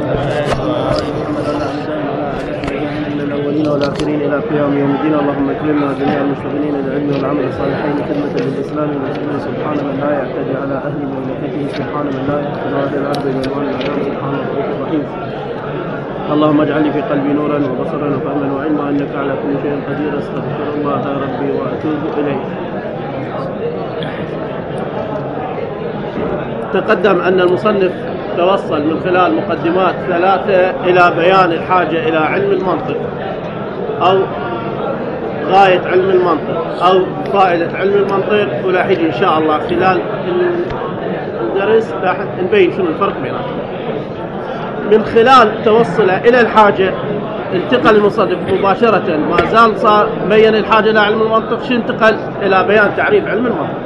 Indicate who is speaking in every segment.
Speaker 1: الأولين والآخرين إلى قيام يوم الدين. اللهم اكرمنا جميع المشتغلين بالعلم والعمل الصالحين خدمة للإسلام والمسلمين. سبحان من لا يعتدي على أهل مملكته، سبحان من لا يحسن هذا العبد بالوان العالم، سبحان الله الرحيم. اللهم اجعل لي في قلبي نورا وبصرا وفهما وعلما، انك على كل شيء قدير. استغفر الله ربي واتوب اليه. تقدم ان المصنف توصل من خلال مقدمات ثلاثه الى بيان الحاجه الى علم المنطق او غايه علم المنطق او فائده علم المنطق، ولا يجي ان شاء الله خلال الدرس راح نبين شنو الفرق بيناتهم. من خلال توصله إلى الحاجة انتقل المصنف مباشرة، ما زال صار بين الحاجة إلى علم المنطق، شو انتقل إلى بيان تعريف علم المنطق.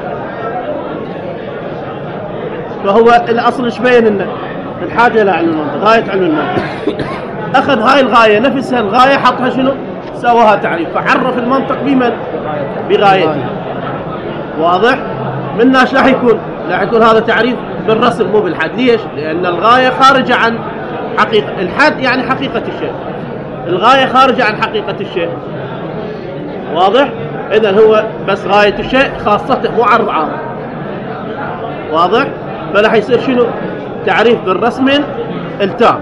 Speaker 1: فهو الأصل ايش بين إنه الحاجة إلى علم المنطق، غاية علم المنطق. أخذ هاي الغاية نفسها الغاية حطها شنو؟ سواها تعريف، فعرف المنطق بمن؟ بغايته. واضح؟ منا ايش راح يكون؟ راح يكون هذا تعريف بالرسم مو بالحد. ليش؟ لأن الغاية خارجة عن حقيقة الحد، يعني حقيقة الشيء. الغاية خارجة عن حقيقة الشيء. واضح؟ إذن هو بس غاية الشيء خاصته، مو عرض عام. واضح؟ فراح يصير شنو؟ تعريف بالرسم التام.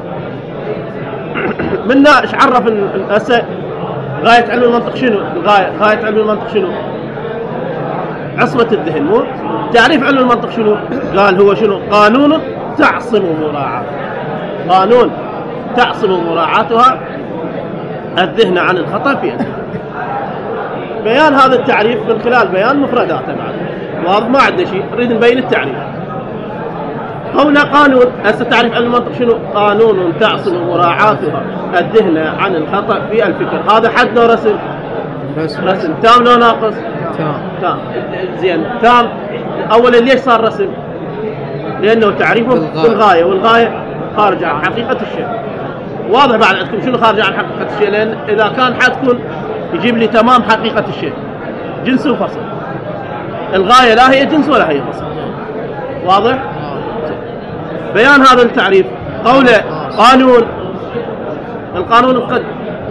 Speaker 1: منا ايش عرف غاية علم المنطق شنو؟ غاية علم المنطق شنو؟ عصمة الذهن. مو تعريف علم المنطق شنو؟ قال هو شنو؟ قانون تعصم مراعاته، قانون تعصم مراعاتها الذهن عن الخطأ في الذهن. بيان هذا التعريف من خلال بيان مفرداته بعد. واضح؟ ما عندنا شيء، نريد نبين التعريف. قولنا قانون، هسه تعريف علم المنطق شنو؟ قانون تعصم مراعاتها الذهن عن الخطأ في الفكر. هذا حد لو رسم؟ رسم تام لو ناقص؟ تام. زين تام. اولا ليش صار رسم؟ لانه تعريفه بالغايه، والغايه خارجه عن حقيقه الشيء. واضح بعد عندكم شنو خارجه عن حقيقه الشيء؟ لان اذا كان حتكون يجيب لي تمام حقيقه الشيء، جنس وفصل. الغايه لا هي جنس ولا هي فصل. واضح؟ بيان هذا التعريف قوله قانون. القانون قد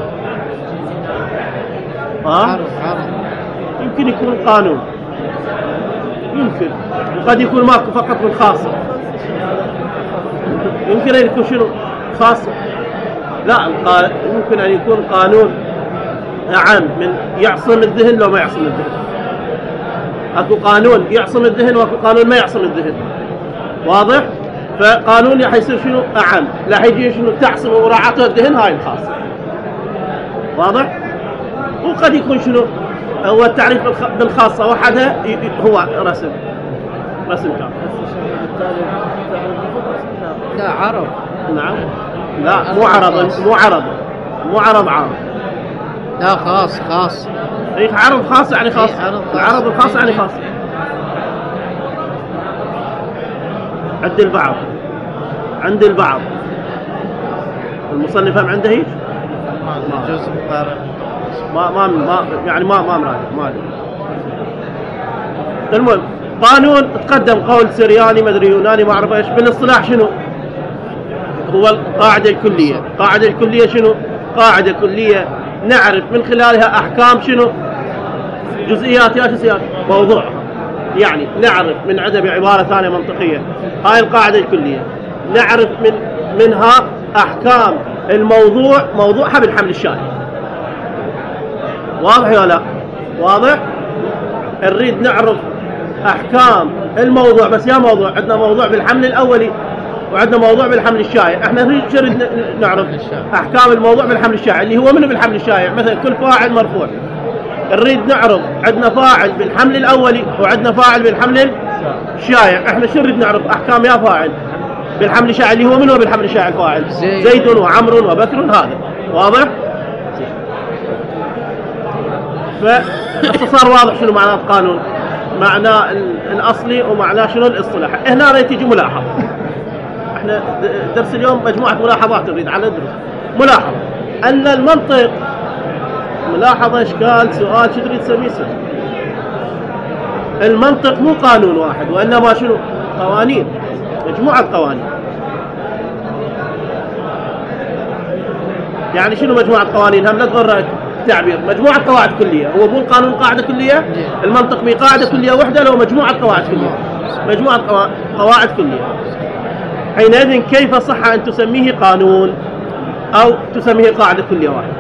Speaker 1: يمكن يكون قانون، يمكن، وقد يكون ماكو فقط من خاصة. يمكن أن يكون شنو؟ خاصة. لا، يمكن أن يكون قانون عام من يعصم الذهن لو ما يعصم الذهن. أكو قانون يعصم الذهن وأكو قانون ما يعصم الذهن. واضح؟ فقانون حيصير شنو؟ أعم، لا حيجي شنو؟ تعصم مراعاته الذهن، هاي الخاصة. واضح؟ وقد يكون شنو؟ هو التعريف بالخاصة وحدها هو رسم كامل.
Speaker 2: لا عرض.
Speaker 1: نعم. لا مو عرض عام.
Speaker 2: لا خاص.
Speaker 1: اي عرض خاص يعني خاص. العرض الخاص يعني خاص. عند البعض المصنف هم عنده هيك؟
Speaker 2: جزء مقارن.
Speaker 1: ما يعني ما مراجع ما ادري. المهم قانون تقدم قول سرياني ما ادري يوناني ما اعرف ايش. بالاصطلاح شنو هو؟ القاعده الكليه شنو؟ قاعده كليه نعرف من خلالها احكام شنو؟ جزئيات يا جزئيات موضوع. يعني نعرف من عدة بعباره ثانيه منطقيه، هاي القاعده الكليه نعرف منها احكام الموضوع، موضوعها بالحمل الشائع. واضح ولا لا؟ واضح؟ نريد نعرف احكام الموضوع، بس يا موضوع عندنا موضوع بالحمل الاولي وعندنا موضوع بالحمل الشائع. احنا نريد نعرف احكام الموضوع بالحمل الشائع اللي هو منه بالحمل الشائع. مثلا كل فاعل مرفوع، نريد نعرف عندنا فاعل بالحمل الاولي وعندنا فاعل بالحمل الشائع. احنا شو نريد نعرف؟ احكام يا فاعل بالحمل الشائع اللي هو منه بالحمل الشائع الفاعل زيد وعمر وبكر. هذا واضح؟ فاختصار واضح شنو معناه القانون، معناه الاصلي ومعناه شنو الاصطلاح. هنا تيجي ملاحظه. احنا درس اليوم مجموعه ملاحظات نريد على ندرس. ملاحظه ان المنطق، ملاحظه اشكال سؤال شو تريد تسميه؟ المنطق مو قانون واحد، وانما شنو؟ قوانين، مجموعه قوانين. يعني شنو مجموعة قوانين؟ هم لا تغرق التعبير. مجموعة قواعد كلية. هو مو القانون قاعدة كلية، المنطق بقاعدة كلية واحدة، لو مجموعة قواعد كلية. مجموعة قواعد كلية. حينئذ كيف صح أن تسميه قانون أو تسميه قاعدة كلية واحدة؟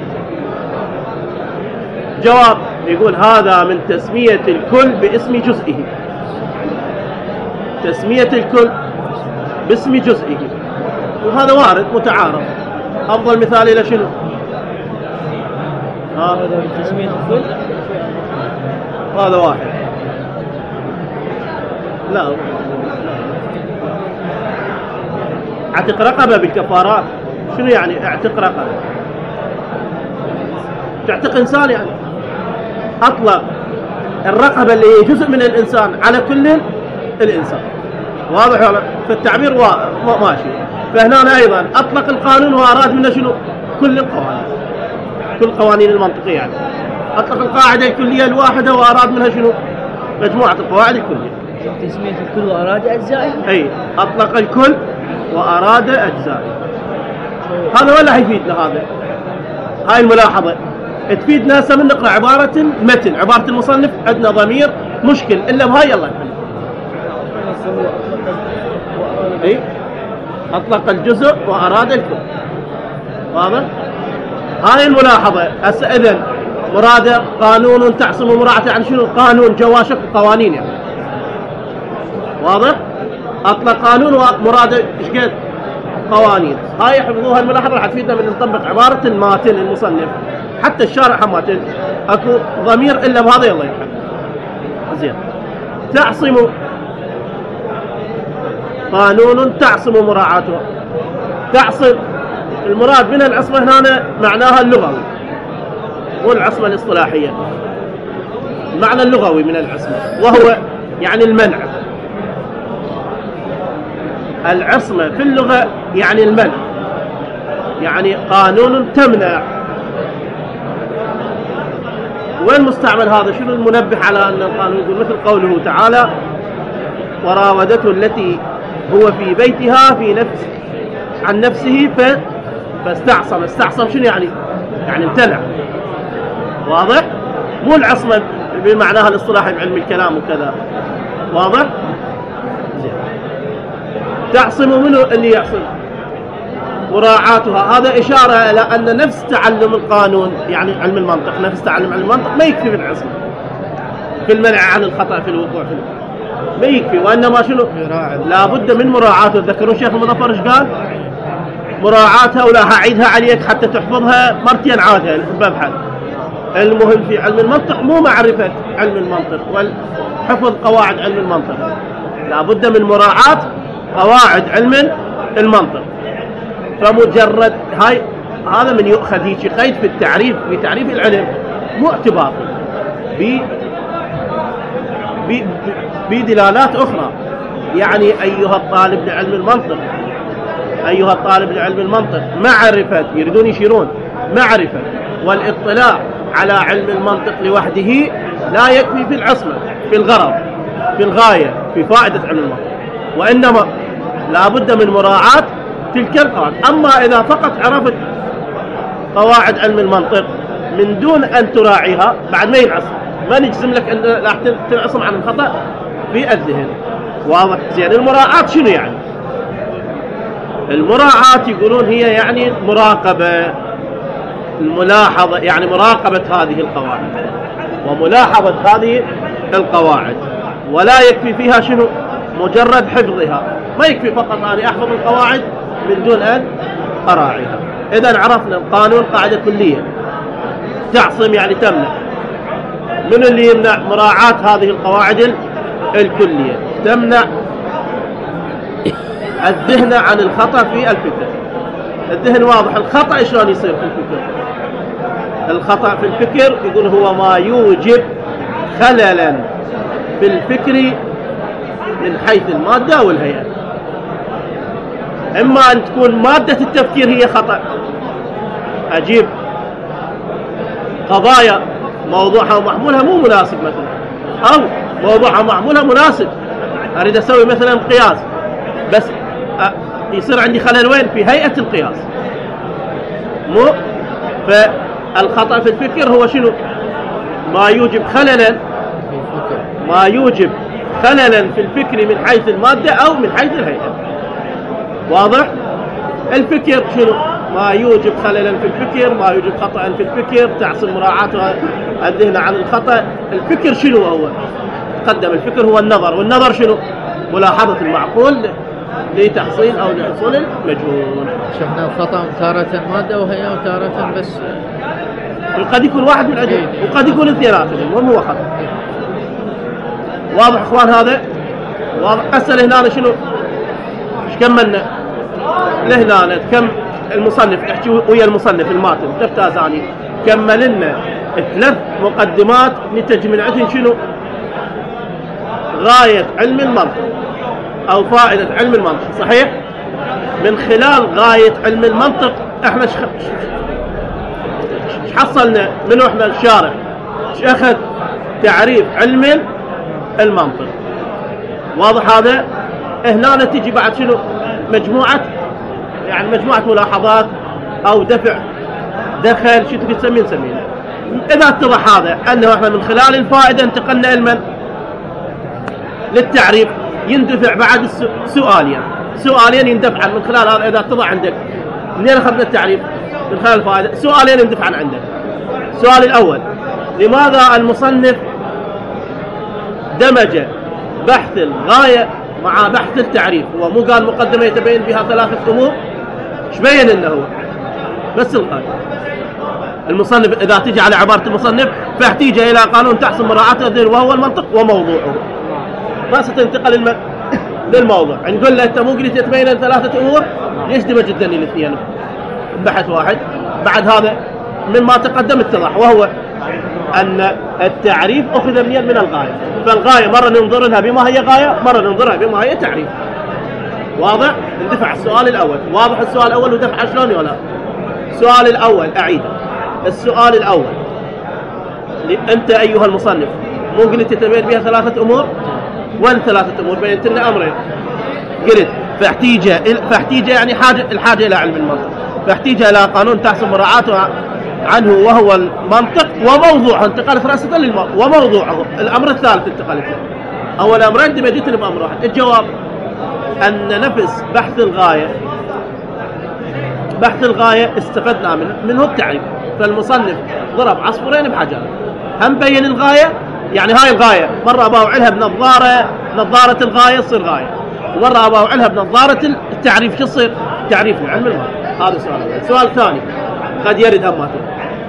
Speaker 1: جواب يقول هذا من تسمية الكل باسم جزئه. تسمية الكل باسم جزئه، وهذا وارد متعارف. أفضل مثال إلى شنو؟
Speaker 2: هذا من تسمية الكل.
Speaker 1: هذا واحد. لا، اعتق رقبة بالكفارات. شنو يعني اعتق رقبة؟ تعتق إنسان، يعني أطلق الرقبة اللي هي جزء من الإنسان على كل الإنسان. واضح ولا؟ فالتعبير ماشي. فهنا أيضا أطلق القانون وأراد منه شنو؟ كل القوانين، كل قوانين المنطقية. يعني أطلق القاعدة الكلية الواحدة وأراد منها شنو؟ مجموعة القواعد الكلية.
Speaker 2: تسمية الكل وأراد أجزائه.
Speaker 1: أي أطلق الكل وأراد أجزائه. هذا ولا حيفيدنا هذا؟ هاي الملاحظة تفيدنا. هسه من نقرأ عبارة المتن، عبارة المصنف عندنا ضمير مشكل إلا بهاي الله يحل. أي أطلق الجزء وأراد الكل. واضح؟ هاي الملاحظة. هسه إذن مراد قانون تعصم مراعاة عن شنو؟ قانون جواشك قوانين يعني. واضح؟ أطلق قانون ومراد إيش قد؟ قوانين. هاي حفظوها الملاحظة راح تفيدنا من نطبق عبارة الماتن المصنف. حتى الشارع ماتن اكو ضمير الا بهذا يلا يرحم. زين. تعصم قانون تعصم مراعاته. تعصم المراد من العصمة هنا معناها اللغوي، مو العصمة الاصطلاحية. المعنى اللغوي من العصمة وهو يعني المنع. العصمة في اللغة يعني المنع، يعني قانون تمنع. وين مستعمل هذا؟ شنو المنبه على أن القانون يقول؟ مثل قوله تعالى وراودته التي هو في بيتها في نفس عن نفسه فاستعصم. استعصم شنو يعني؟ يعني امتنع. واضح؟ مو العصمة بمعناها الاصطلاحي بعلم الكلام وكذا. واضح؟ تعصم منه اللي يعصم مراعاتها. هذا إشارة إلى أن نفس تعلم القانون يعني علم المنطق، نفس تعلم علم المنطق ما يكفي في العصمة، في المنع عن الخطأ في الوقوع فيه ما يكفي، وإنما شنو؟ لا بد من مراعاته. تذكرون الشيخ المظفر ايش قال؟ مراعاتها، ولا هعيدها عليك حتى تحفظها مرتين عادها ببحث. المهم في علم المنطق مو معرفة علم المنطق والحفظ قواعد علم المنطق، لا بد من مراعاة قواعد علم المنطق. فمجرد هذا من يؤخذ هيك قيد في التعريف، في تعريف العلم مو اعتباطي بدلالات أخرى. يعني أيها الطالب لعلم المنطق، أيها الطالب لعلم المنطق، معرفة، يريدون يشيرون معرفة والاطلاع على علم المنطق لوحده لا يكفي في العصمة، في الغرض، في الغاية، في فائدة علم المنطق، وإنما لا بد من مراعاة تلك القواعد. أما إذا فقط عرفت قواعد علم المنطق من دون أن تراعيها بعد ما ينعصم، ما نجزم لك أن راح تنعصم عن الخطأ في الذهن. واضح؟ زين. المراعاة شنو يعني؟ المراعاة يقولون هي يعني مراقبة، الملاحظة، يعني مراقبة هذه القواعد وملاحظة هذه القواعد، ولا يكفي فيها شنو؟ مجرد حفظها. ما يكفي فقط أن أحفظ القواعد من دون أن أراعيها. إذن عرفنا القانون قاعدة كلية، تعصم يعني تمنع. من اللي يمنع؟ مراعاة هذه القواعد الكلية، تمنع الذهن عن الخطأ في الفكر. الذهن واضح، الخطأ شلون يصير في الفكر؟ الخطأ في الفكر يقول هو ما يوجب خللا في الفكر من حيث المادة والهيئة. إما أن تكون مادة التفكير هي خطأ، أجيب قضايا موضوعها ومحمولها مو مناسب مثلا، أو موضوعها ومحمولها مناسب، أريد أسوي مثلا قياس بس يصير عندي خلل وين؟ في هيئة القياس. مو فالخطأ في الفكر هو شنو؟ ما يوجب خللا في الفكر من حيث المادة أو من حيث الهيئة. واضح؟ الفكر شنو؟ ما يوجب خللا في الفكر، ما يوجب خطأ في الفكر، تحصل مراعاة الذهن عن الخطأ. الفكر شنو هو؟ قدم الفكر هو النظر، والنظر شنو؟ ملاحظة المعقول لتحصيل أو لحصول المجهول.
Speaker 3: شفنا الخطأ تارة مادة وهي وتارة بس،
Speaker 1: وقد يكون واحد من الأجل وقد يكون الثلاثة، المهم هو خطأ. واضح اخوان هذا؟ واضح. اسال هنا شنو؟ ايش كملنا؟ لهنا كم المصنف احكي ويا المصنف الماتن دفتر ثاني كمل لنا 3 مقدمات نتج من عندهم شنو؟ غاية علم المنطق او فائدة علم المنطق، صحيح؟ من خلال غاية علم المنطق احنا ايش حصلنا منه؟ احنا الشارع ايش اخذ؟ تعريف علم المنطق. واضح هذا؟ هنا تجي بعد شنو؟ مجموعة ملاحظات او دخل شو تبي نسميه. اذا اتضح هذا انه احنا من خلال الفائدة انتقلنا علما للتعريف، يندفع بعد سؤالين يندفع من خلال هذا. اذا اتضح عندك منين اخذنا التعريف؟ من خلال الفائدة. سؤالين يندفع عندك. السؤال الاول: لماذا المصنف دمج بحث الغاية مع بحث التعريف؟ هو مو قال مقدمة يتبين فيها 3 أمور؟ ايش بين انه هو بس الغاية؟ المصنف اذا تيجي على عبارة المصنف فاحتيج الى قانون تحصل مراعاة الذهن وهو المنطق وموضوعه، ما ستنتقل للموضوع. نقول له انت مو قلت يتبين 3 أمور، ليش دمج الدنيا الاثنين بحث واحد؟ بعد هذا مما تقدم اتضح، وهو أن التعريف أخذ من الغاية. فالغاية مرة ننظر لها بما هي غاية، مرة ننظرها بما هي تعريف. واضح؟ ندفع السؤال الأول. واضح السؤال الأول ودفع شلون ولا؟ السؤال الأول أعيد. السؤال الأول: أنت أيها المصنف مو قلت تتبين بها 3 أمور؟ وين 3 أمور؟ بينت لنا أمرين. قلت فاحتيج يعني الحاجة إلى علم المنطق، فاحتيج إلى قانون تحصل مراعاته عنه وهو المنطق وموضوعه. انتقلت رأسة وموضوعه. الأمر الثالث انتقلت له. أول أمرين دمجت بأمر واحد. الجواب أن نفس بحث الغاية استفدنا منه التعريف. فالمصنف ضرب عصفورين بحجر، هم بين الغاية، يعني هاي الغاية مرة أباوعلها بنظارة الغاية تصير غاية، ومرة أباوعلها بنظارة التعريف شو تصير؟ تعريف لعلم المنطق. هذا السؤال. السؤال الثاني قد يرد هماته.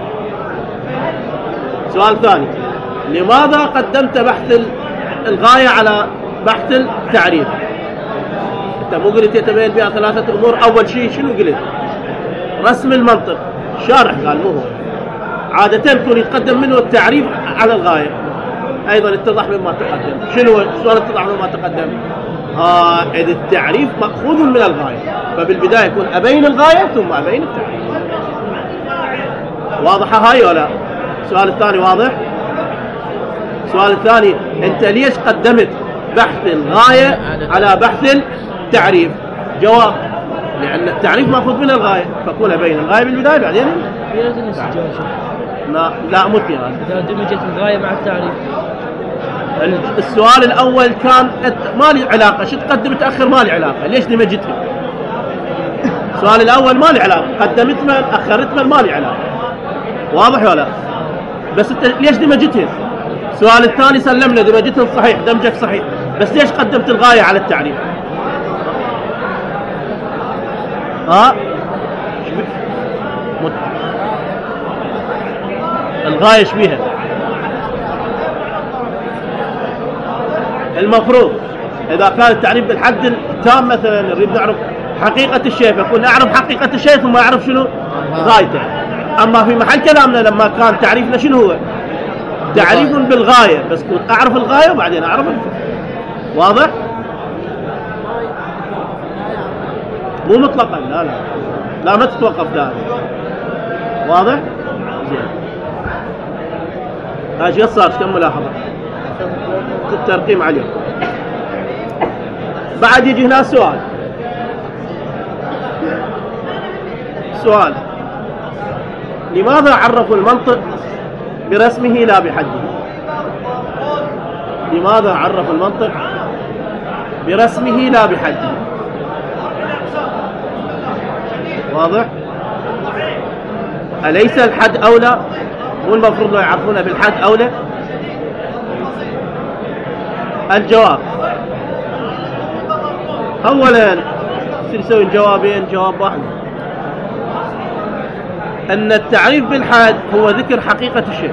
Speaker 1: سؤال ثاني: لماذا قدمت بحث الغاية على بحث التعريف؟ انت مو قلت يتبين بها 3 أمور؟ اول شيء شنو قلت؟ رسم المنطق. شارح قال مو هو. عادة يكون يتقدم منه التعريف على الغاية. ايضا اتضح مما تقدم. شنو السؤال اتضح مما تقدم؟ إذ التعريف مأخوذ من الغاية، فبالبداية يكون أبين الغاية ثم أبين التعريف. واضحة هاي ولا؟ السؤال الثاني واضح؟ السؤال الثاني: أنت ليش قدمت بحث الغاية على بحث التعريف؟ جواب: لأن التعريف مأخوذ من الغاية، فكون أبين الغاية بالبداية بعدين. لا مو في هذا.
Speaker 2: إذا دمجت الغاية مع التعريف.
Speaker 1: السؤال الأول كان ما لي علاقة، شو تقدم تأخر ما لي علاقة، ليش دمجتهم؟ السؤال الأول ما لي علاقة، قدمت من أخرت من ما لي علاقة. واضح ولا؟ بس انت ليش دمجتهم؟ السؤال الثاني سلمنا دمجتهم صحيح، دمجك صحيح، بس ليش قدمت الغاية على التعريف؟ الغاية ايش بيها؟ المفروض إذا كان التعريف بالحد التام مثلا نريد نعرف حقيقة الشيء، فكون أعرف حقيقة الشيء ثم أعرف شنو غايته. أما في محل كلامنا لما كان تعريفنا شنو هو؟ تعريف بالغاية، بس كنت أعرف الغاية وبعدين أعرف واضح؟ مو مطلقا، لا ما تتوقف ذلك. واضح؟ زين. هاي صار كم ملاحظة الترقيم عليه. بعد يجي هنا سؤال لماذا عرفوا المنطق برسمه لا بحده؟ لماذا عرفوا المنطق برسمه لا بحده؟ واضح؟ أليس الحد أولى؟ مو المفروض لو يعرفونه بالحد أولى؟ الجواب أولا يسوي جوابين، جواب واحد، أن التعريف بالحد هو ذكر حقيقة الشيء.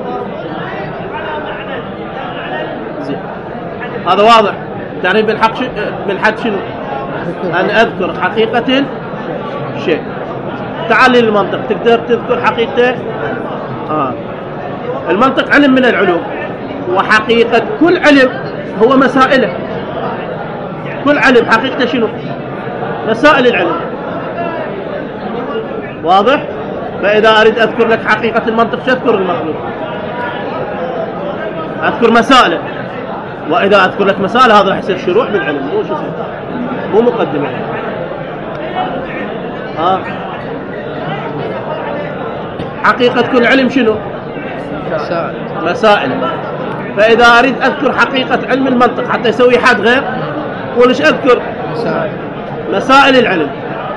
Speaker 1: زين، هذا واضح. التعريف بالحد شنو؟ أن أذكر حقيقة الشيء. تعال للمنطق، تقدر تذكر حقيقته؟ المنطق علم من العلوم، وحقيقة كل علم هو مسائله. كل علم حقيقته شنو؟ مسائل العلم. واضح؟ فإذا أريد أذكر لك حقيقة المنطق شو أذكر المخلوق؟ أذكر مسائله. وإذا أذكر لك مسائل هذا راح يصير شروع بالعلم، مو شو يصير؟ مو مقدمة. حقيقة كل علم شنو؟ مسائل. فإذا أريد أذكر حقيقة علم المنطق حتى يسوي حد غير، وليش أذكر؟ مسائل العلم.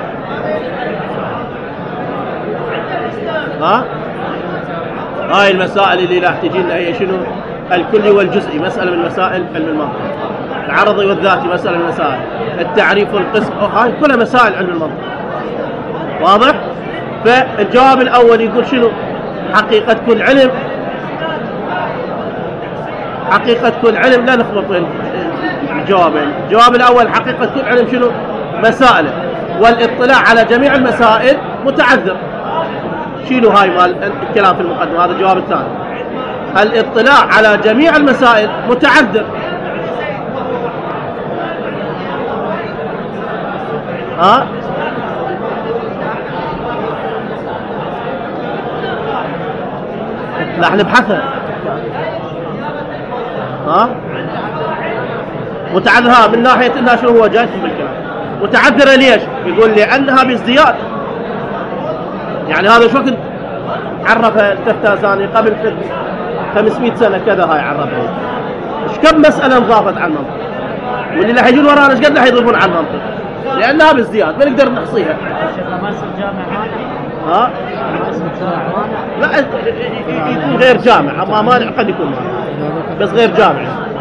Speaker 1: هاي المسائل اللي راح تجينا هي شنو؟ الكلي والجزئي، مسألة من مسائل علم المنطق. العرضي والذاتي، مسألة من مسائل. التعريف والقسم، هاي كلها مسائل علم المنطق. واضح؟ فالجواب الأول يقول شنو؟ حقيقة كل علم. حقيقة كل علم، لا نخلط بين الجوابين. الجواب الأول حقيقة كل علم شنو؟ مسائله، والاطلاع على جميع المسائل متعذر. شيلوا هاي مال الكلام في المقدمة، هذا الجواب الثاني. الاطلاع على جميع المسائل متعذر. راح نبحثها. متعذرة من ناحية انها شنو هو جاي بالكلام. متعذرة ليش؟ يقول لأنها بازدياد. يعني هذا شو وقت عرفها التفتازاني؟ قبل 500 سنة كذا. هاي عرفها. ايش كم مسألة انضافت على المنطق، واللي راح يجون ورانا ايش قد راح يضيفون على المنطق، لأنها بازدياد ما نقدر نحصيها. لا يكون غير جامع، ما مانع قد يكون مانع، بس غير جامع.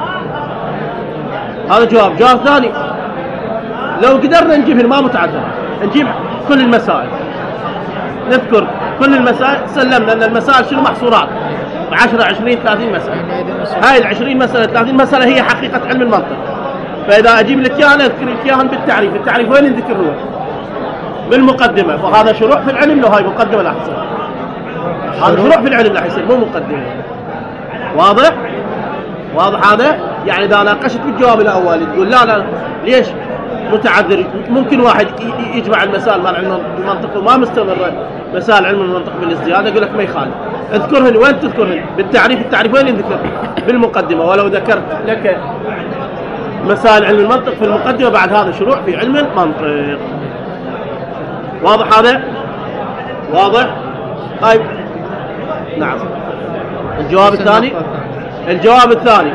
Speaker 1: هذا جواب. جواب ثاني، لو قدرنا نجيب ما متعذرة، نجيب كل المسائل، نذكر كل المسائل، سلمنا ان المسائل شنو؟ محصورات 10 20 30 مسألة. هاي ال 20 مسألة 30 مسألة هي حقيقة علم المنطق. فإذا أجيب لك إياها أذكر لك إياها بالتعريف. التعريف وين نذكر هو؟ بالمقدمة. فهذا شروع في العلم، لو هاي مقدمة لا يصير. هذا شروع في العلم لا يصير، مو مقدمة. واضح؟ واضح هذا؟ يعني إذا ناقشت بالجواب الأول تقول لا ليش متعذر؟ ممكن واحد يجمع المسائل مال علم المنطق وما مستمر مسائل علم المنطق بالازدياد، أقول لك ما يخالف. اذكرهن. وين تذكرهن؟ بالتعريف. التعريف وين يذكر؟ بالمقدمة. ولو ذكرت لك مسائل علم المنطق في المقدمة بعد هذا شروع في علم المنطق. واضح هذا؟ واضح؟ طيب نعم. الجواب الثاني. الجواب الثاني،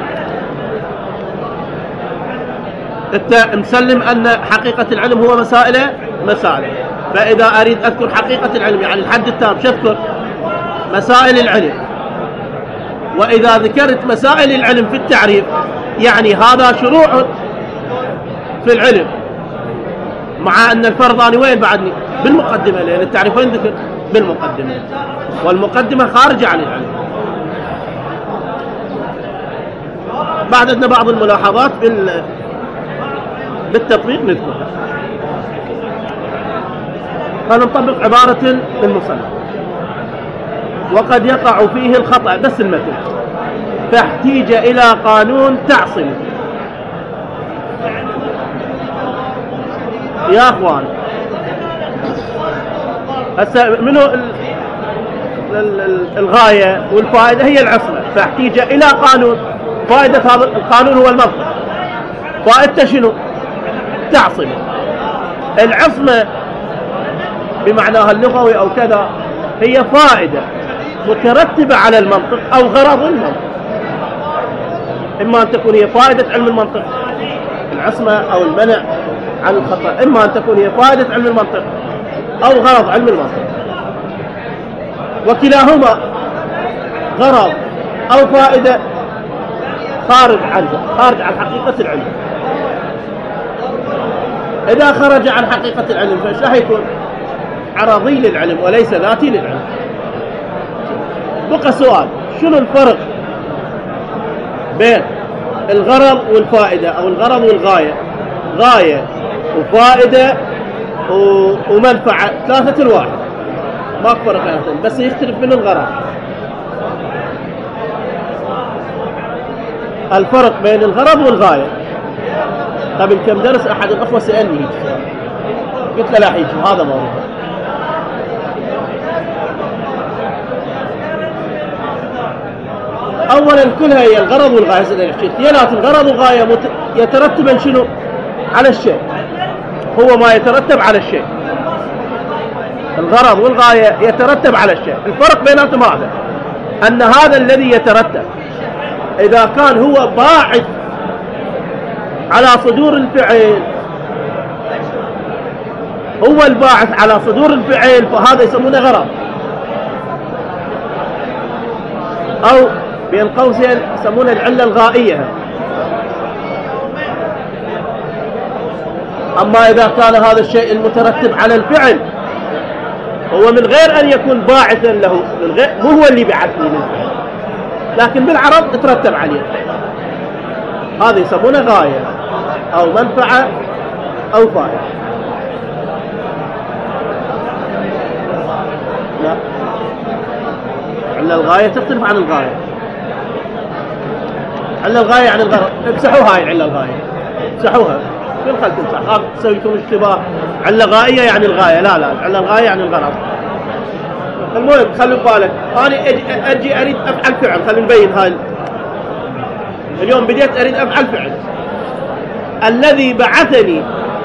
Speaker 1: انت مسلم ان حقيقة العلم هو مسائله. فاذا اريد اذكر حقيقة العلم يعني الحد التام شو اذكر؟ مسائل العلم. واذا ذكرت مسائل العلم في التعريف يعني هذا شروع في العلم، مع ان الفرضاني وين بعدني؟ بالمقدمة، لان التعريف وين ذكر؟ بالمقدمة، والمقدمة خارجة عن العلم. بعد عندنا بعض الملاحظات بالتطبيق نذكرها. فنطبق عبارة المصنف: وقد يقع فيه الخطأ، بس المثل، فاحتيج إلى قانون تعصم. يا أخوان هسه منو الغاية والفائدة؟ هي العصمة. فاحتيج إلى قانون. فائدة هذا القانون هو المصدر، فائدته شنو؟ تعصمة. العصمة بمعناها اللغوي أو كذا هي فائدة مترتبة على المنطق أو غرض المنطق. إما أن تكون هي فائدة علم المنطق العصمة أو المنع عن الخطأ، إما أن تكون هي فائدة علم المنطق أو غرض علم المنطق، وكلاهما غرض أو فائدة خارج عن حقيقة العلم. إذا خرج عن حقيقة العلم فإيش راح يكون؟ عرضي للعلم وليس ذاتي للعلم. بقى سؤال: شنو الفرق بين الغرض والفائدة أو الغرض والغاية؟ غاية وفائدة ومنفعة ثلاثة الواحد، ما فرق بينهم، بس يختلف من الغرض. الفرق بين الغرض والغاية. قبل كم درس أحد الأخوة سألني هيك سؤال، قلت له لا هيك هذا موضوع. أولا كلها هي الغرض والغاية. اختيارات الغرض والغاية يترتبا شنو؟ على الشيء، هو ما يترتب على الشيء. الغرض والغاية يترتب على الشيء. الفرق بيناتهم هذا، أن هذا الذي يترتب إذا كان هو باعث على صدور الفعل، هو الباعث على صدور الفعل، فهذا يسمونه غرض، أو بين قوسين يسمونه العلة الغائية. أما إذا كان هذا الشيء المترتب على الفعل هو من غير أن يكون باعثا له، مو هو اللي بعثني للفعل، لكن بالعرض يترتب عليه، هذا يسمونه غاية أو منفعة أو فائدة. لا، علة الغاية تختلف عن الغاية. علة الغاية عن الغرض. امسحوا هاي العلة الغاية، امسحوها، كل خل تمسح، خاف تسوي لكم اشتباه. علة غائية يعني الغاية، لا علة الغاية يعني الغرض. المهم خلوا بالك، أنا أجي أريد أفعل فعل، خلينا نبين هاي. اليوم بديت أريد أفعل فعل، الذي بعثني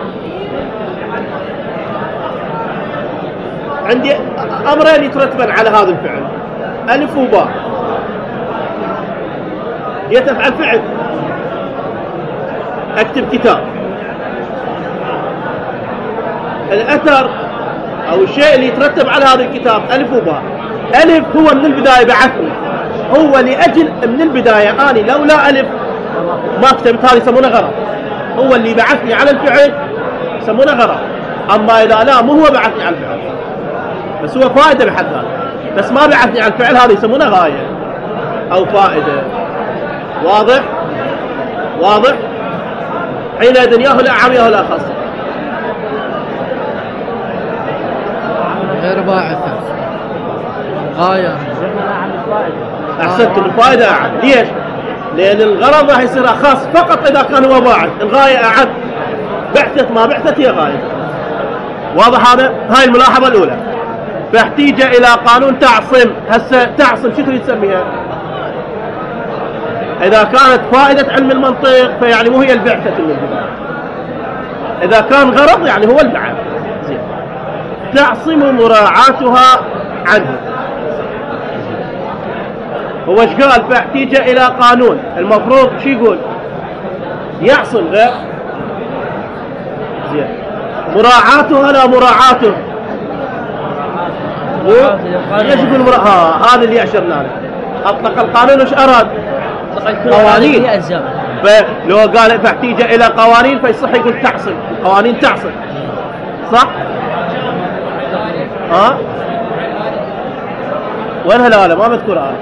Speaker 1: عندي أمرين يترتبن على هذا الفعل، ألف وباء. جيت أفعل فعل، أكتب كتاب. الأثر أو الشيء اللي يترتب على هذا الكتاب ألف وباء. ألف هو من البداية بعثني، هو لأجل من البداية أنا لولا ألف ما كتبت، هذا يسمونه غرض. هو اللي بعثني على الفعل يسمونه غرض. أما إذا لا، مو هو بعثني على الفعل بس هو فائدة بحد ذاته، بس ما بعثني على الفعل، هذا يسمونه غاية أو فائدة. واضح؟ واضح؟ حينئذ ياهو الأعم ياهو الأخص.
Speaker 3: غير باعثة غاية.
Speaker 1: أحسنت، الفائدة أعد. ليش؟ لأن الغرض راح يصير أخص فقط إذا كان هو باعث. الغاية أعد، بعثت ما بعثت هي غاية. واضح هذا؟ هاي الملاحظة الأولى. فاحتيج إلى قانون تعصم. هسه تعصم شو تريد تسميها؟ إذا كانت فائدة علم المنطق فيعني مو هي البعثة من البداية. إذا كان غرض يعني هو البعث. زين. تعصم مراعاتها عنه. هو ايش قال؟ فاحتيج إلى قانون. المفروض شو يقول؟ يعصم غير. زين. مراعاتها لا مراعاته. ايش يقول هذا اللي أشرنا له. أطلق القانون ايش أراد؟ قوانين. لو قال فاحتيج إلى قوانين فيصح يقول تعصم، قوانين تعصم، صح؟ وين هالآلة؟ ما مذكورة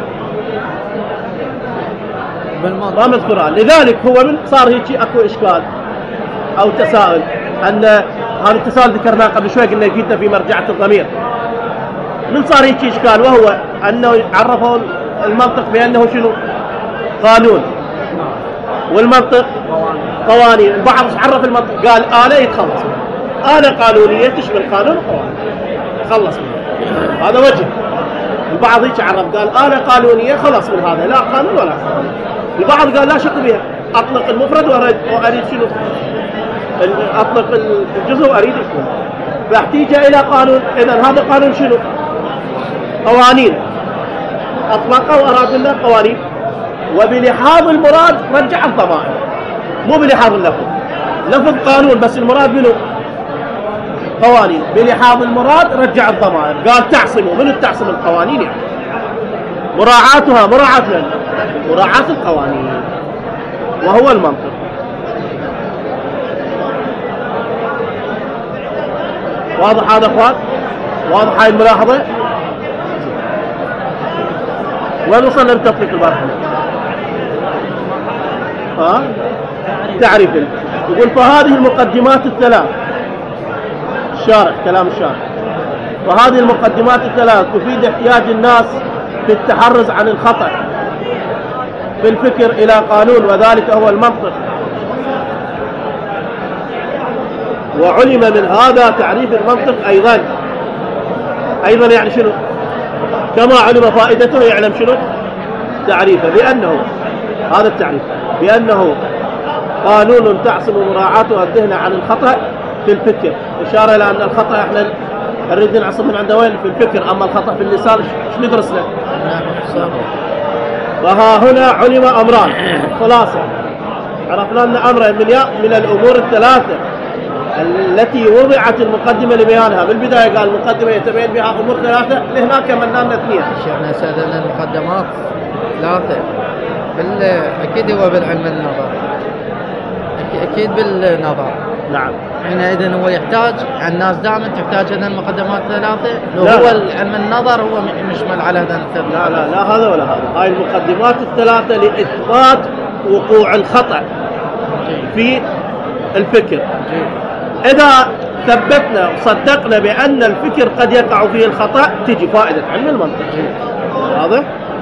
Speaker 1: ما مذكورة. لذلك هو من صار هيك اكو إشكال أو تساؤل، أن هذا التساؤل ذكرناه قبل شوي، قلنا جيتنا في مرجعة الضمير. من صار هيك إشكال، وهو أنه عرفوا المنطق بأنه شنو؟ قانون، والمنطق قوانين. البعض عرف المنطق قال آلة يتخلص، آلة قانونية تشمل قانون وقوانين خلص منه. هذا وجه. البعض هيك عرف قال آلة قانونية خلص من هذا، لا قانون ولا قانون. البعض قال لا شك بها، أطلق المفرد وأريد شنو؟ أطلق الجزء وأريد الكل. فاحتيج إلى قانون. إذن هذا قانون شنو؟ قوانين أطلقه وأراد لنا قوانين، وبلحاظ المراد رجع الضمائر، مو بلحاظ اللفظ. لفظ قانون بس المراد منه قوانين، بلحاظ المراد رجع الضمائر. قال تعصموا، من تعصم القوانين يعني مراعاتها مراعاة القوانين، وهو المنطق. واضح هذا اخوان؟ واضح هاي الملاحظة؟ وين وصلنا بالتطبيق البارحة؟ تعريف. يقول فهذه المقدمات الثلاث، الشارع كلام الشارع، وهذه المقدمات الثلاث تفيد احتياج الناس في التحرز عن الخطأ في الفكر إلى قانون، وذلك هو المنطق. وعلم من هذا تعريف المنطق أيضا يعني شنو؟ كما علم فائدته يعلم شنو؟ تعريفه، بأنه هذا التعريف بأنه قانون تعصم مراعاته الذهن عن الخطأ في الفكر، إشارة إلى أن الخطأ احنا نريد نعصم من عنده وين؟ في الفكر، أما الخطأ في اللسان ايش ندرس له؟ فها هنا علم أمران، خلاصة عرفنا أن أمر من الأمور الثلاثة التي وضعت المقدمة لبيانها. بالبداية قال المقدمة يتبين بها أمور ثلاثة، لهناك مننا اثنين.
Speaker 3: شيخنا سألنا المقدمات ثلاثة أكيد هو بالعلم النظر، أكيد بالنظر.
Speaker 1: نعم.
Speaker 3: حينئذ هو يحتاج، الناس دائما تحتاج أن المقدمات ثلاثة، هو علم النظر هو مشمل على هذا الثلاثة.
Speaker 1: لا هذا ولا هذا. هاي المقدمات الثلاثة لإثبات وقوع الخطأ في الفكر. إذا ثبتنا وصدقنا بأن الفكر قد يقع فيه الخطأ تجي فائدة علم المنطق. واضح؟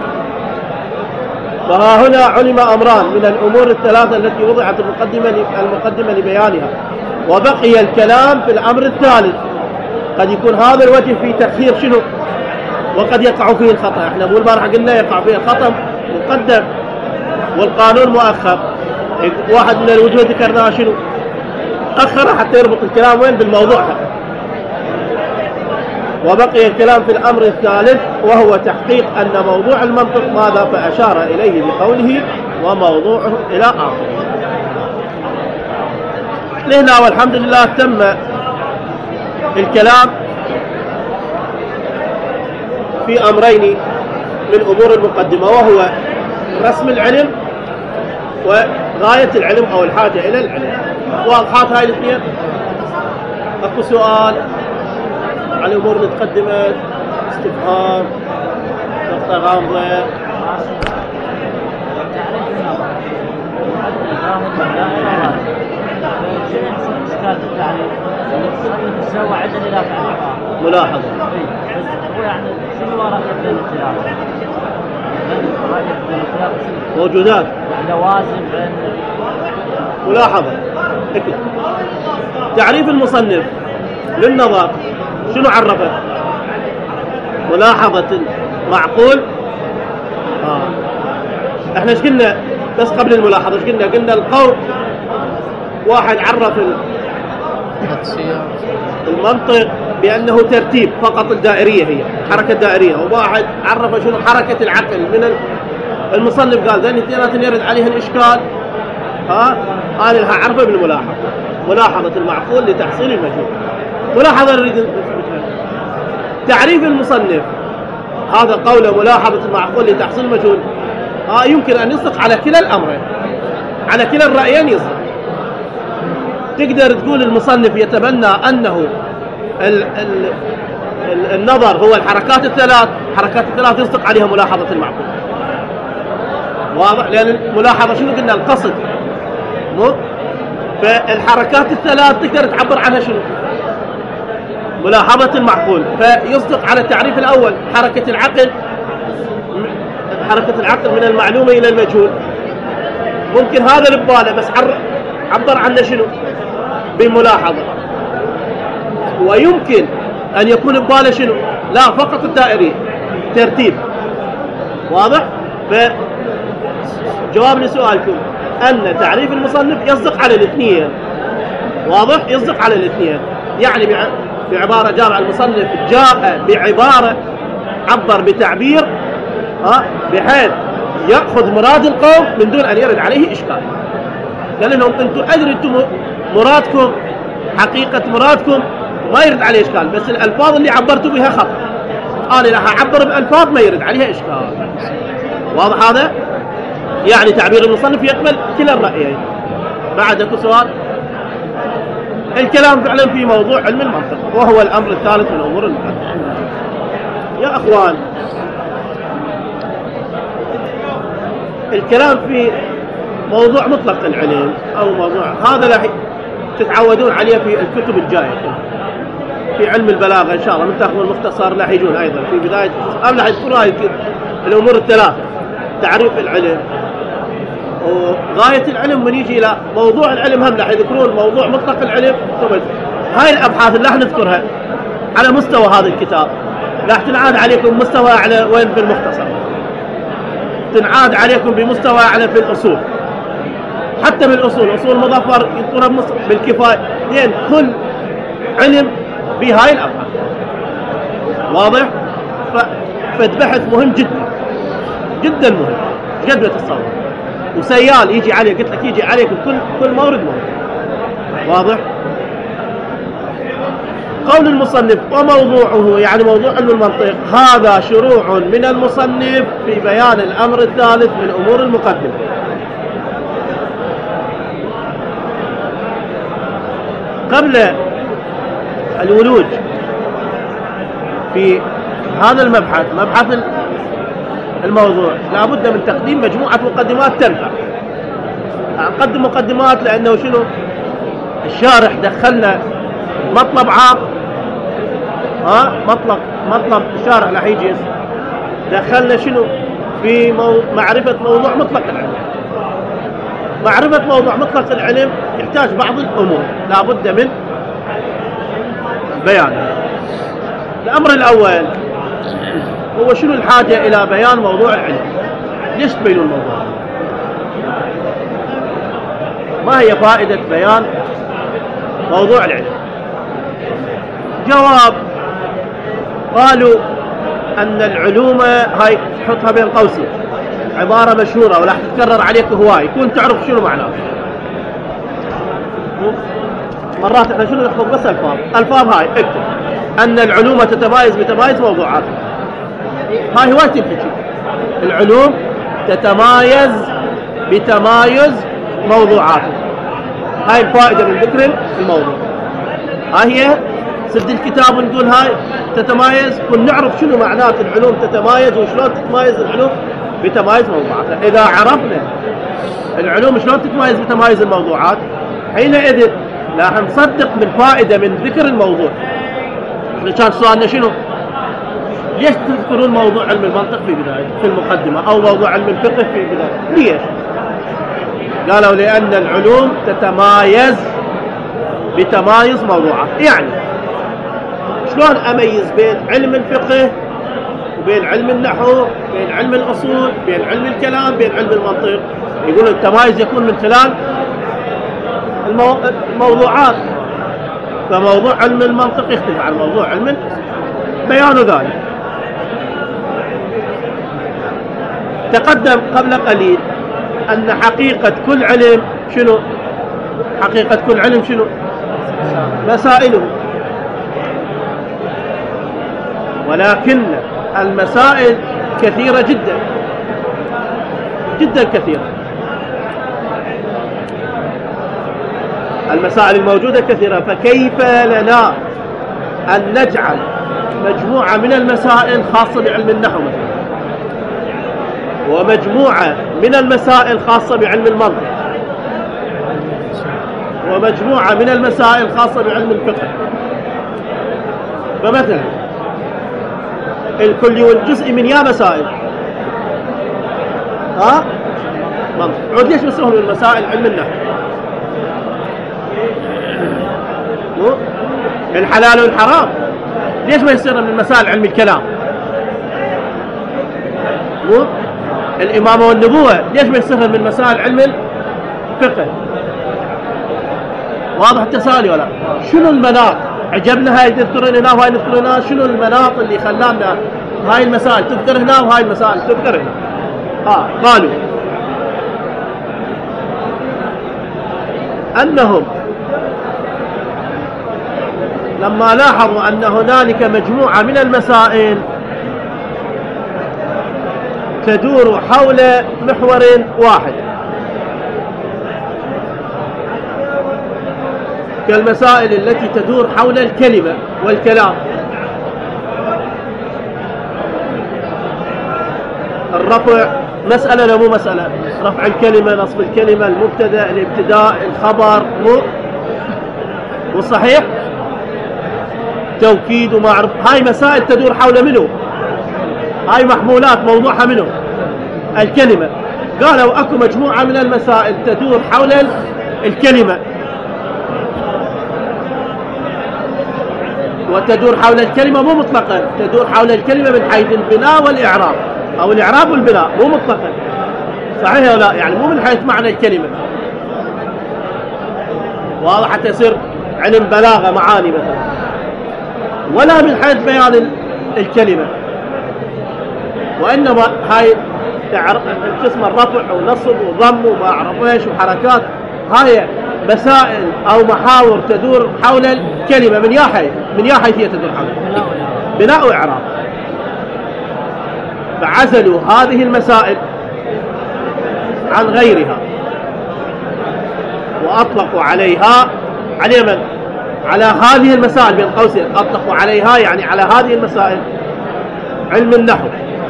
Speaker 1: فها هنا علم أمران من الأمور الثلاثة التي وضعت المقدمة لبيانها، وبقي الكلام في الأمر الثالث. قد يكون هذا الوجه في تأخير شنو؟ وقد يقع فيه الخطأ. احنا أول مرة قلنا يقع فيه الخطأ مقدم والقانون مؤخر. واحد من الوجوه ذكرناها شنو؟ أخر حتى يربط الكلام وين؟ بالموضوع. وبقي الكلام في الأمر الثالث وهو تحقيق أن موضوع المنطق ماذا، فأشار إليه بقوله وموضوعه إلى آخره. لهنا والحمد لله تم الكلام في أمرين من أمور المقدمة، وهو رسم العلم وغاية العلم أو الحاجة إلى العلم. واضحات هاي الاثنين؟ أكو سؤال على الأمور اللي تقدمت؟ استفهام؟ نقطة غامضة؟ ملاحظة.
Speaker 2: هو يعني شنو وراء الاختلاف؟
Speaker 1: موجودات
Speaker 2: لوازم بين
Speaker 1: ملاحظة. اكتب تعريف المصنف للنظر شنو عرفه؟ ملاحظة المعقول. احنا ايش قلنا بس قبل الملاحظة؟ ايش قلنا؟ قلنا القول واحد عرف المنطق بأنه ترتيب فقط، الدائرية هي حركة دائرية، وواحد عرف شنو حركة العقل. من المصنف قال ذن اثنين يرد عليها الإشكال، قال لها عرفه بالملاحظة، ملاحظة المعقول لتحصيل المجهول. ملاحظة نريد نثبتها. تعريف المصنف هذا قوله ملاحظة المعقول لتحصيل المجهول، يمكن أن يصدق على كلا الأمرين، على كلا الرأيين يصدق. تقدر تقول المصنف يتبنى أنه النظر هو الحركات الثلاث، حركات الثلاث يصدق عليها ملاحظة المعقول. واضح؟ لأن الملاحظة شنو قلنا؟ القصد، مو؟ فالحركات الثلاث تقدر تعبر عنها شنو؟ ملاحظة المعقول. فيصدق على التعريف الأول حركة العقل، حركة العقل من المعلومة إلى المجهول. ممكن هذا اللي بباله بس عبر عنه شنو؟ بملاحظة. ويمكن أن يكون بباله شنو؟ لا، فقط الدائري ترتيب. واضح؟ فجواب لسؤالكم أن تعريف المصنف يصدق على الاثنين. واضح؟ يصدق على الاثنين. يعني بعبارة جامعة المصنف جاء بعبارة عبر بتعبير بحيث يأخذ مراد القوم من دون أن يرد عليه إشكال. قال لهم أنتم أدري أنتم مرادكم حقيقة مرادكم ما يرد عليه إشكال، بس الألفاظ اللي عبرتوا بها خطأ. أنا راح أعبر بألفاظ ما يرد عليها إشكال. واضح هذا؟ يعني تعبير المصنف يقبل كلا الرأيين. بعد اكو سؤال؟ الكلام فعلا في موضوع علم المنطق، وهو الأمر الثالث من أمور المحدثة. يا أخوان، الكلام في موضوع مطلق العلم أو موضوع هذا راح تتعودون عليه في الكتب الجاية في علم البلاغة إن شاء الله. من تأخذوا المختصر راح يجون أيضا في بداية راح يذكروا هاي الأمور الثلاثة: تعريف العلم، وغاية العلم. من يجي إلى موضوع العلم هم راح يذكرون موضوع مطلق العلم. هاي الأبحاث اللي راح نذكرها على مستوى هذا الكتاب راح تنعاد عليكم مستوى أعلى وين في المختصر، تنعاد عليكم بمستوى أعلى في الأصول، حتى بالأصول أصول مظفر يذكرها بالكفاية، لأن كل علم بهاي الأبحاث. واضح؟ فالبحث مهم جدا جدا مهم، جد بتتصور، وسيال يجي عليه، قلت لك يجي عليك كل مورد مهم. واضح؟ قول المصنف وموضوعه، يعني موضوع علم المنطق، هذا شروع من المصنف في بيان الأمر الثالث من أمور المقدمة. قبل الولوج في هذا المبحث، مبحث الموضوع، لا بد من تقديم مجموعة مقدمات تنفع. نقدم مقدمات لأنه شنو؟ الشارح دخلنا مطلب عام، مطلب الشارح راح يجي دخلنا شنو؟ في معرفة موضوع مطلق العلم. معرفة موضوع مطلق العلم يحتاج بعض الأمور لا بد من بيانها. الأمر الأول هو شنو الحاجة إلى بيان موضوع العلم؟ ليش تبينون الموضوع؟ ما هي فائدة بيان موضوع العلم؟ جواب: قالوا أن العلوم، هاي حطها بين قوسين، عبارة مشهورة ولا تتكرر عليك هواي، يكون تعرف شنو معناه. مرات احنا شنو نحفظ بس ألفاظ هاي اكتب أن العلوم تتمايز بتمايز موضوعات. هاي هواي تنحكي، العلوم تتمايز بتمايز موضوعات. هاي الفائدة من ذكر الموضوع. هاي هي سد الكتاب ونقول هاي تتمايز، كن نعرف شنو معنات العلوم تتمايز وشلون تتمايز العلوم بتمايز موضوعاتها. إذا عرفنا العلوم شلون تتمايز بتمايز الموضوعات، حينئذ راح نصدق بالفائدة من ذكر الموضوع. احنا كان سؤالنا شنو؟ ليش تذكرون موضوع علم المنطق في بداية في المقدمة، أو موضوع علم الفقه في بداية؟ ليش؟ قالوا لأن العلوم تتمايز بتمايز موضوعات. يعني شلون أميز بين علم الفقه وبين علم النحو، بين علم الأصول، بين علم الكلام، بين علم المنطق؟ يقولون التمايز يكون من خلال الموضوعات. فموضوع علم المنطق يختلف عن موضوع علم بيان ذلك. تقدم قبل قليل أن حقيقة كل علم شنو؟ حقيقة كل علم شنو؟ مسائله. ولكن المسائل كثيرة جدا جدا كثيرة. المسائل الموجودة كثيرة، فكيف لنا أن نجعل مجموعة من المسائل خاصة بعلم النحو مثلا، ومجموعة من المسائل خاصة بعلم المنطق، ومجموعة من المسائل خاصة بعلم الفقه؟ فمثلا الكل والجزء من يا مسائل منطق. عود ليش بيصيرون من مسائل علم النحو؟ الحلال والحرام ليش ما يصير من مسائل علم الكلام؟ الإمامة والنبوة ليش ما يصير من مسائل علم الفقه؟ واضح التسالي ولا؟ شنو المناط؟ عجبنا هاي تذكروننا وهاي تذكروننا، شنو المناط اللي خلانا هاي المسائل تذكر هنا وهاي المسائل تذكر هنا. قالوا أنهم لما لاحظوا أن هنالك مجموعة من المسائل تدور حول محور واحد، كالمسائل التي تدور حول الكلمة والكلام، الرفع مسألة لا مو مسألة، رفع الكلمة، نصب الكلمة، المبتدأ، الابتداء، الخبر، مو والصحيح توكيد وما أعرف. هاي مسائل تدور حول منه، هاي محمولات موضوعها منه الكلمة. قالوا أكو مجموعة من المسائل تدور حول الكلمة، وتدور حول الكلمة مو مطلقا، تدور حول الكلمة من حيث البناء والإعراب، أو الإعراب والبناء، مو مطلقا، صحيح ولا؟ يعني مو من حيث معنى الكلمة، واضح، حتى يصير علم بلاغة معاني مثلا، ولا من حيث بيان الكلمة، وإنما هاي قسم الرفع ونصب وضم وما أعرف إيش وحركات، هاي مسائل أو محاور تدور حول الكلمة من يا حيثية تدور حول بناء وإعراب. فعزلوا هذه المسائل عن غيرها وأطلقوا عليها على هذه المسائل بين قوسين، أطلقوا عليها يعني على هذه المسائل علم النحو.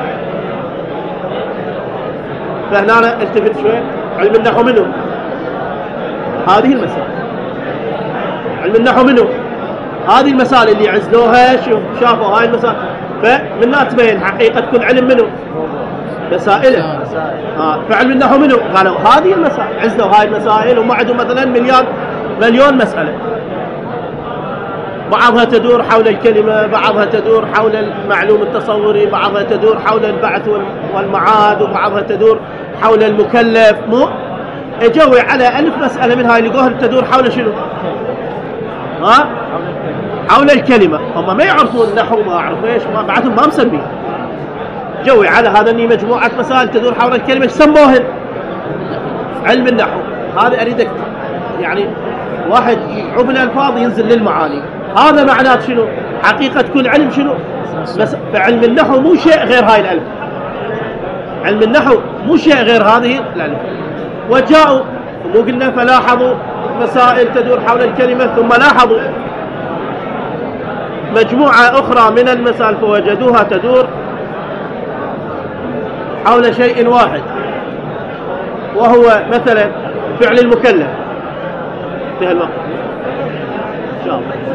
Speaker 1: فهنا التفت شوي، علم النحو منه هذه المسائل، علم النحو منه هذه المسائل اللي عزلوها، شافوا هاي المسائل، فمنها تبين حقيقة كل علم منه مسائله. فعلم النحو منه قالوا هذه المسائل، عزلوا هاي المسائل، وما عندهم مثلا مليون مسألة، بعضها تدور حول الكلمة، بعضها تدور حول المعلوم التصوري، بعضها تدور حول البعث والمعاد، وبعضها تدور حول المكلف. مو اجوا على 1000 مسألة من هاي لقوها تدور حول شنو؟ حول الكلمة. هم ما يعرفون النحو، ما اعرف ايش، ما بعثهم ما مسمين، جوي على هذا اني مجموعة مسائل تدور حول الكلمة، سموهن علم النحو. هذا اريدك يعني واحد يعوب الالفاظ ينزل للمعاني، هذا معناه شنو؟ حقيقة كل علم شنو؟ بس فعلم النحو مو شيء غير هاي الألف، علم النحو مو شيء غير هذه الألف. وجاءوا مو قلنا فلاحظوا مسائل تدور حول الكلمة، ثم لاحظوا مجموعة أخرى من المسائل فوجدوها تدور حول شيء واحد، وهو مثلا فعل المكلف في هالوقت إن شاء الله.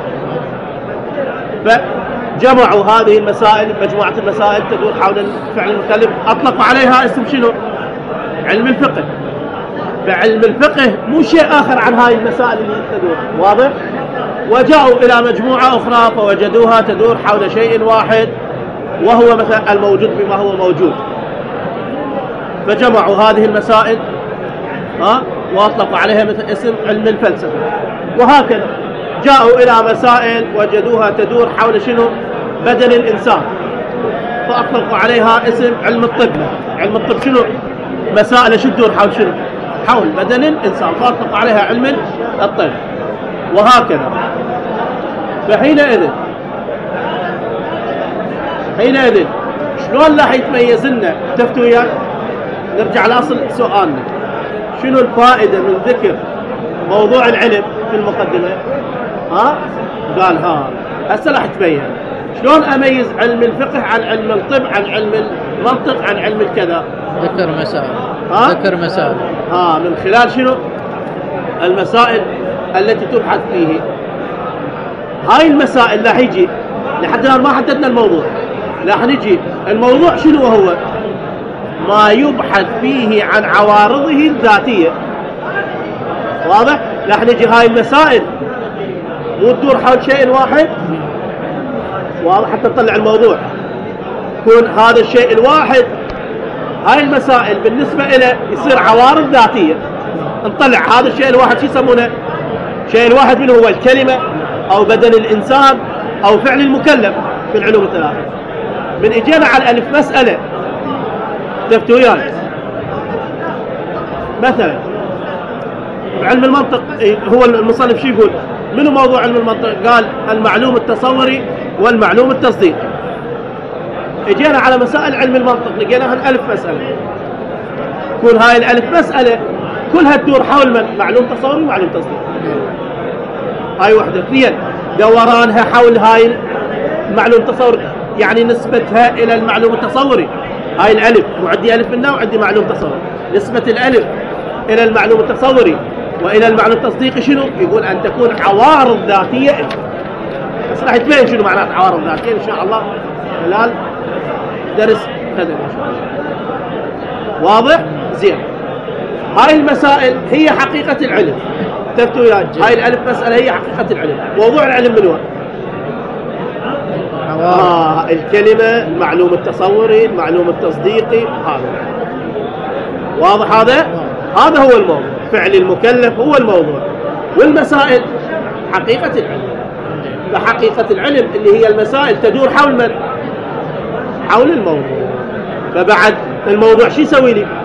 Speaker 1: فجمعوا هذه المسائل، مجموعة المسائل تدور حول فعل المكلف، أطلقوا عليها اسم شنو؟ علم الفقه. فعلم الفقه مو شيء آخر عن هاي المسائل اللي تدور، واضح؟ وجاءوا إلى مجموعة أخرى فوجدوها تدور حول شيء واحد، وهو مثلا الموجود بما هو موجود، فجمعوا هذه المسائل وأطلقوا عليها مثل اسم علم الفلسفة. وهكذا جاءوا إلى مسائل وجدوها تدور حول شنو؟ بدن الإنسان، فأطلقوا عليها اسم علم الطب. علم الطب شنو؟ مسائل شو تدور حول شنو؟ حول بدن الإنسان، فأطلقوا عليها علم الطب. وهكذا. فحينئذ شلون راح يتميز لنا؟ تفتوا وياي، نرجع لأصل سؤالنا، شنو الفائدة من ذكر موضوع العلم في المقدمة؟ قال هسه راح تبين شلون اميز علم الفقه عن علم الطب، عن علم المنطق، عن علم الكذا.
Speaker 3: ذكر مسائل
Speaker 1: من خلال شنو؟ المسائل التي تبحث فيه. هاي المسائل راح يجي لحد الان ما حددنا الموضوع، راح نجي الموضوع شنو هو؟ ما يبحث فيه عن عوارضه الذاتية، واضح؟ راح نجي هاي المسائل مو تدور حول شيء واحد، واضح؟ حتى نطلع الموضوع يكون هذا الشيء الواحد، هاي المسائل بالنسبة إلى يصير عوارض ذاتية. نطلع هذا الشيء الواحد شو يسمونه؟ الشيء الواحد منه هو الكلمة أو بدن الإنسان أو فعل المكلف في العلوم الثلاثة. من اجينا على الالف مسألة انتبهتوا وياي. مثلا علم المنطق هو المصنف شو يقول؟ منو موضوع علم المنطق؟ قال المعلوم التصوري والمعلوم التصديقي. اجينا على مسائل علم المنطق لقيناها الالف مسألة. كل هاي الالف مسألة كلها تدور حول من؟ معلوم تصوري ومعلوم تصديقي. هاي وحدة. اثنين دورانها حول هاي المعلوم التصوري، يعني نسبتها الى المعلوم التصوري. هاي الالف، وعندي الف منها وعندي معلوم تصوري. نسبة الالف الى المعلوم التصوري والى المعلوم التصديقي شنو؟ يقول ان تكون عوارض ذاتية. بس راح تبين شنو معنات عوارض ذاتية ان شاء الله خلال درس غدا ان شاء الله. واضح؟ زين. هاي المسائل هي حقيقة العلم. انتبهتوا وياي؟ هاي الالف مسألة هي حقيقة العلم. موضوع العلم من وين؟ الكلمة، المعلوم التصوري، المعلوم التصديقي، هذا واضح. هذا هو الموضوع. فعل المكلف هو الموضوع، والمسائل حقيقة العلم. فحقيقة العلم اللي هي المسائل تدور حول من؟ حول الموضوع. فبعد الموضوع شو يسوي لي؟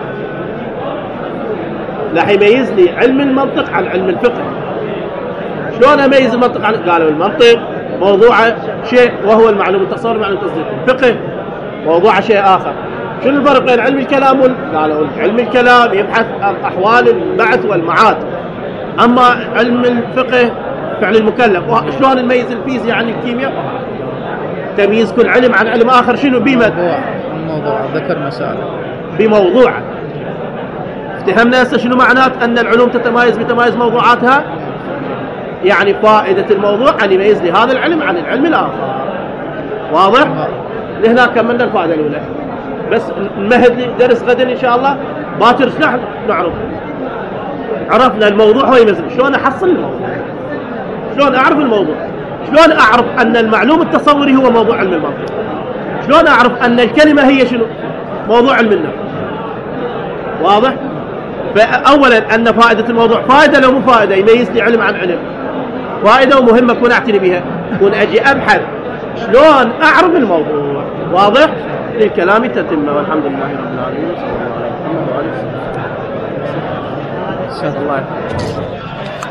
Speaker 1: راح يميز لي علم المنطق عن علم الفقه. شلون اميز المنطق عن؟ قالوا المنطق موضوعه شيء وهو المعلوم التصوري والمعلوم التصديقي. الفقه موضوعه شيء اخر. شنو الفرق بين علم الكلام قالوا علم الكلام يبحث عن احوال البعث والمعاد، اما علم الفقه فعل المكلف. شلون نميز الفيزياء عن الكيمياء؟ تمييز كل علم عن علم اخر شنو؟
Speaker 3: الموضوع ذكر مسائل
Speaker 1: بموضوعه. افتهمنا هسه شنو معنات ان العلوم تتمايز بتمايز موضوعاتها؟ يعني فائدة الموضوع ان يميز لي هذا العلم عن العلم الاخر. واضح؟ لهنا كملنا الفائدة الاولى. بس نمهد لي درس غدا ان شاء الله باكر نعرف. عرفنا الموضوع هو يميز. شلون احصل الموضوع؟ شلون اعرف الموضوع؟ شلون اعرف ان المعلوم التصوري هو موضوع علم المنطق؟ شلون اعرف ان الكلمة هي شنو؟ موضوع علم النحو. واضح؟ فأولا أن فائدة الموضوع فائدة لو مو فائدة يميز لي علم عن علم. فائدة ومهمة أكون أعتني بها، أكون أجي أبحث شلون أعرف الموضوع. واضح؟ للكلام تتم. والحمد لله رب العالمين. صلى الله عليه وسلم.